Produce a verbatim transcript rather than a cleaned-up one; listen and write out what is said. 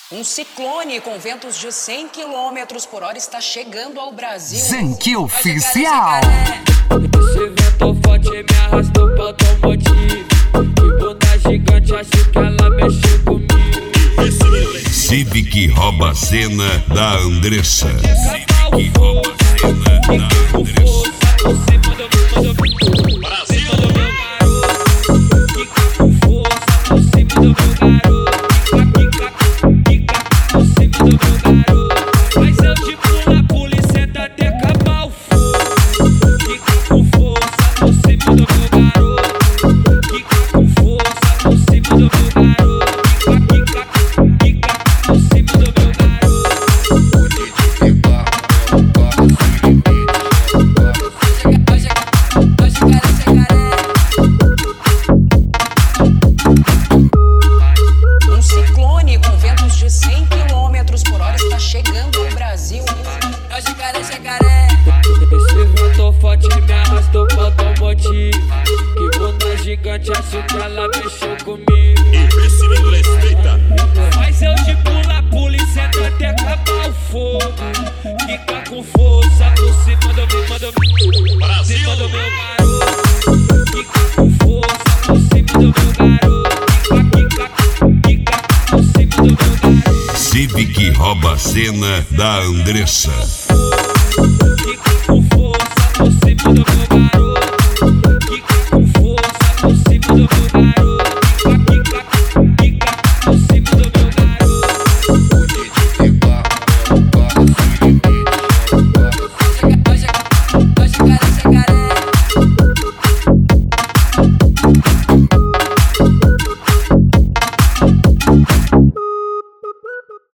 Um ciclone com ventos de cem quilômetros por hora está chegando ao Brasil. Zenque Oficial. Esse vento forte me arrastou pro automotivo. Que bunda gigante, acho que ela mexeu comigo. Civic rouba a cena da Andressa. Civic rouba a cena da Andressa. Você mandou, mandou, Brasil, mandou meu garoto. Fica com força, você mandou meu garoto. Mas eu te pulo, a polícia tá até acabar o fogo. Fica com força, você mandou meu garoto. Fica com força, você mandou meu garoto. Fica, fica, fica, você mandou meu garoto. Hoje de pegar, eu gosto de limite. Hoje, hoje, hoje, chegaré. Um ciclone com ventos de cem quilômetros por hora está chegando ao Brasil. Eu chegarei, chegaré. Esse vento forte me arrastou pro automotivo. Que bunda gigante, acho que ela mexeu comigo. Esse me respeita. Mas eu te pulo, a polícia tá até acabar o fogo. Fica com força, você mandou me, mandou me. Você mandou meu garoto. Fica com força, você mandou meu garoto. Fica, fica, fica, você mandou meu garoto. Civic rouba a cena da Andressa.